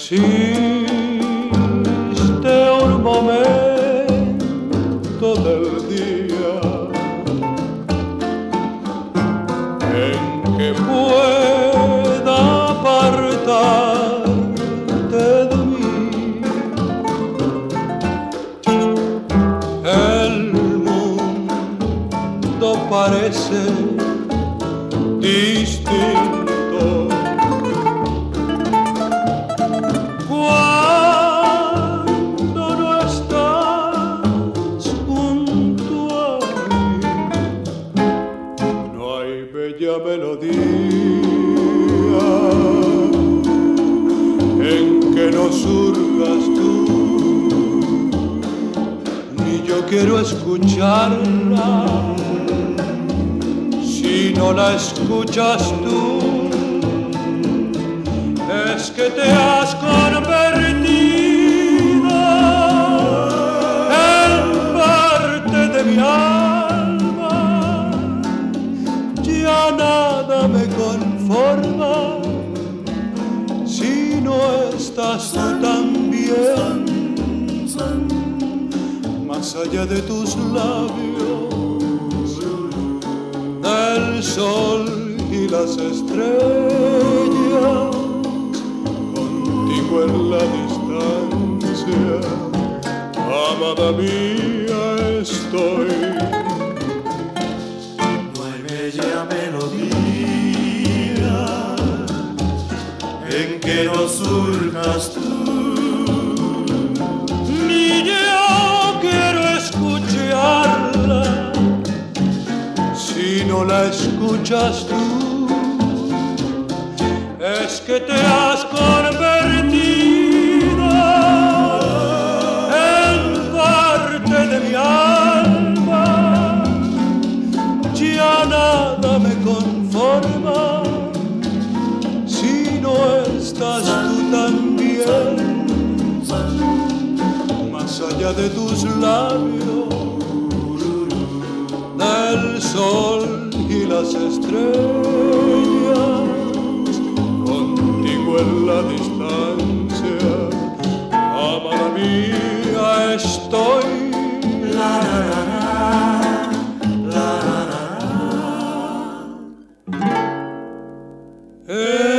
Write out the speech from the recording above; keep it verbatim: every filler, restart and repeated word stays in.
existe un momento del día en que pueda apartarte de mí. El mundo parece distinto cuando no estás junto a mí. No hay bella melodía en que no surgas tú, ni yo quiero escucharla si no la escuchas tú. Es que te has convertido en parte de mi alma. Ya nada me conforma si no estás tú también. Más allá de tus labios, del sol y las estrellas, contigo en la distancia, amada mía estoy. No hay bella melodía en que no surjas tú, Ni yo quiero escucharla si no la escuchas tú. Es que te has convertido en parte de mi alma. Ya nada me conforma si no estás tú también. Más allá de tus labios, del sol y las estrellas, contigo en la distancia, amada mía estoy. la la la la la la. Eh,